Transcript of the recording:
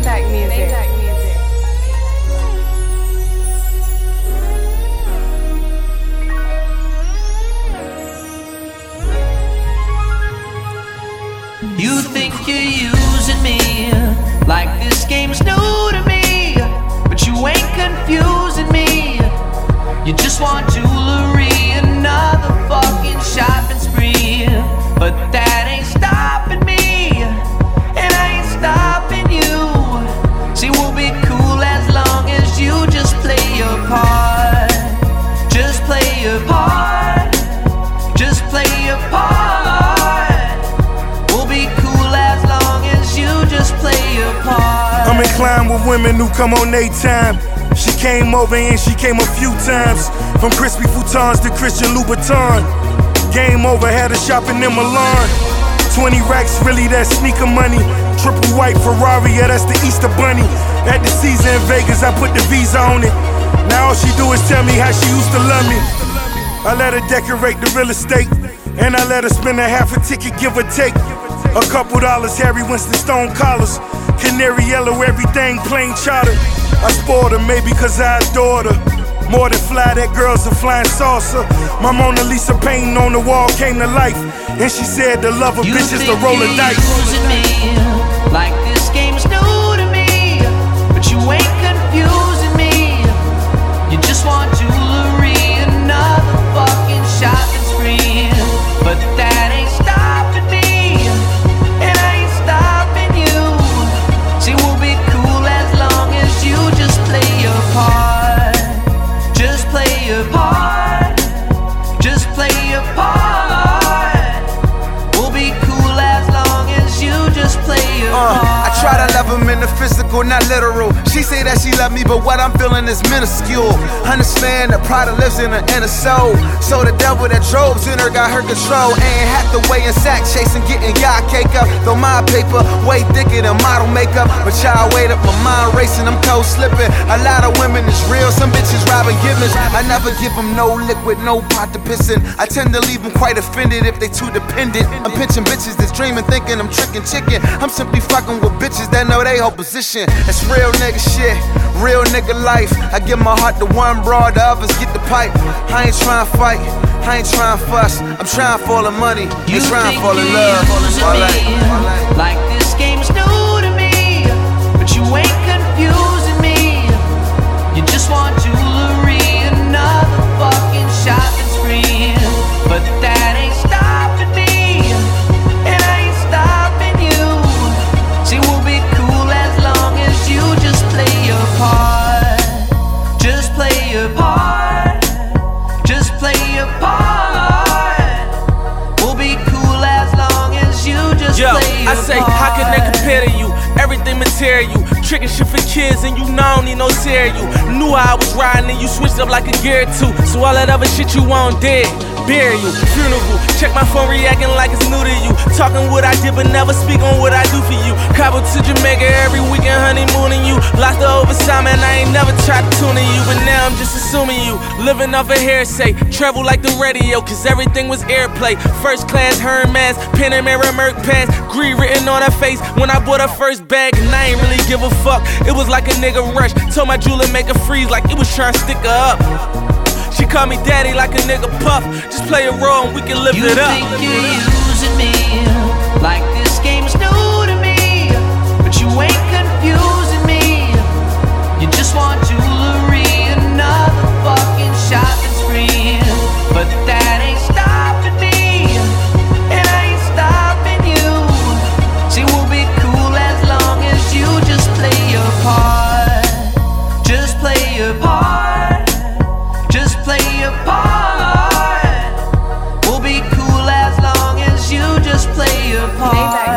Maybach music. You think you're using me like this game's new to me, but you ain't confusing me. You just want jewelry, another fucking shopping spree, but that ain't stopping me, and I ain't stopping you. See, we'll be cool as long as you just play your part. Just play your part. Just play your part. I'm inclined with women who come on their time. She came over and she came a few times. From crispy futons to Christian Louboutin. Game over, had her shopping in Milan. 20 racks, really that sneaker money. Triple white Ferrari, yeah that's the Easter bunny. At the season in Vegas, I put the visa on it. Now all she do is tell me how she used to love me. I let her decorate the real estate, and I let her spend a half a ticket, give or take. A couple dollars, Harry Winston Stone collars. Canary yellow, everything plain charter. I spoiled her, maybe cause I adored her. More than fly, that girl's a flying saucer. My Mona Lisa painting on the wall came to life, and she said the love of bitches to roll the dice. Using me like this game's new to me, but you ain't confusing me. You just want jewelry, another fucking shopping spree, but that ain't stopping me, and I ain't stopping you. See, we'll be cool as long as you just play your part. Just play your part. Just play your part. We'll be cool as long as you just play your part. I try to love him in the physical, not literal. She say that she love me, but what I'm feeling is minuscule. Understand that pride lives in her inner soul. So the devil that droves in her got her control. Ain't Hathaway and sack chasing, getting y'all cake up. Though my paper way thicker than model makeup. But y'all wait up, my mind racing, I'm cold slipping. A lot of women is real, some bitches robbing givens. I never give them no liquid, no pot to piss in. I tend to leave them quite offended if they too dependent. I'm pitching bitches that's dreaming, thinking I'm tricking chicken. I'm simply fucking with bitches that know they whole position. It's real nigga shit, real nigga life. I give my heart to one broad, the others get the pipe. I ain't trying to fight, I ain't trying to fuss. I'm trying for the money, you trying for the love. Like this game's new to me, but you ain't confusing me. You just want jewelry, another fucking shopping spree, but that ain't stopping me, and I ain't stopping you. See, we'll be cool as long as you just play your part. Just play your part. Just play your part. We'll be cool as long as you just play your part. I say, how can they compare to you? Everything material, tricking shit for kids, and you know I don't need no cereal. Knew how I was riding, and you switched up like a gear too. So all that other shit you want dead, bury you. Funeral, check my phone, reacting like it's new to you. Talking what I did, but never speak on what I do for you. Cabo to Jamaica every weekend, honeymooning you. Lost the overtime, and I ain't never tried to tune in you, but now I'm just assuming you. Living off a hearsay, travel like the radio, cause everything was airplay. First class Hermes, Panamera Merc pass, greed written on her face when I bought her first bag, and I ain't really give a fuck. It was like a nigga rush. Told my jeweler make her freeze like it was trying to stick her up. She called me daddy like a nigga puff. Just play a role and we can lift it up. You think you're using me like this game's new to me, but you ain't confusing me. You just want jewelry, another fucking shopping spree, but that ain't stopping me, and I ain't stopping you. See, we'll be cool as long as you just play your part. Just play your part. Just play your part. We'll be cool as long as you just play your part.